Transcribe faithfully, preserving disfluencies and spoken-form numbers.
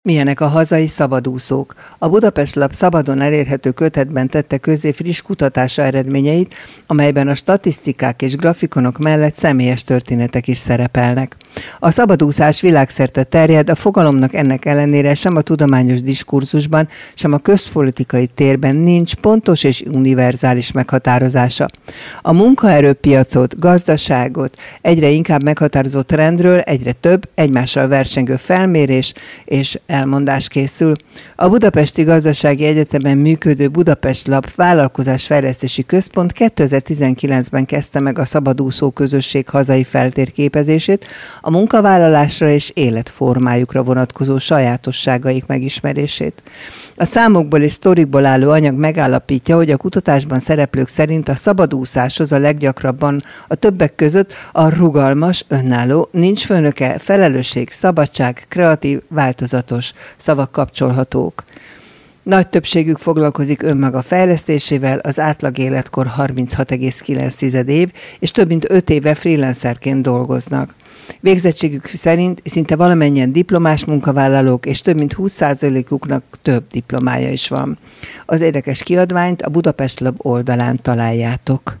Milyenek a hazai szabadúszók? A Budapest Lap szabadon elérhető kötetben tette közzé friss kutatása eredményeit, amelyben a statisztikák és grafikonok mellett személyes történetek is szerepelnek. A szabadúszás világszerte terjed, a fogalomnak ennek ellenére sem a tudományos diskurzusban, sem a közpolitikai térben nincs pontos és univerzális meghatározása. A munkaerőpiacot, gazdaságot egyre inkább meghatározó trendről egyre több egymással versengő felmérés és elmondás készül. A Budapesti Gazdasági Egyetemen működő Budapest Lap Vállalkozásfejlesztési Központ kétezer-tizenkilencben kezdte meg a szabadúszó közösség hazai feltérképezését, a munkavállalásra és életformájukra vonatkozó sajátosságaik megismerését. A számokból és sztorikból álló anyag megállapítja, hogy a kutatásban szereplők szerint a szabadúszáshoz a leggyakrabban a többek között a rugalmas, önálló, nincs főnöke, felelősség, szabadság, kreatív, változatos szavak kapcsolhatók. Nagy többségük foglalkozik önmaga fejlesztésével, az átlag életkor harminchat egész kilenc év, és több mint öt éve freelancerként dolgoznak. Végzettségük szerint szinte valamennyien diplomás munkavállalók, és több mint húsz százalékuknak több diplomája is van. Az érdekes kiadványt a Budapest Lap oldalán találjátok.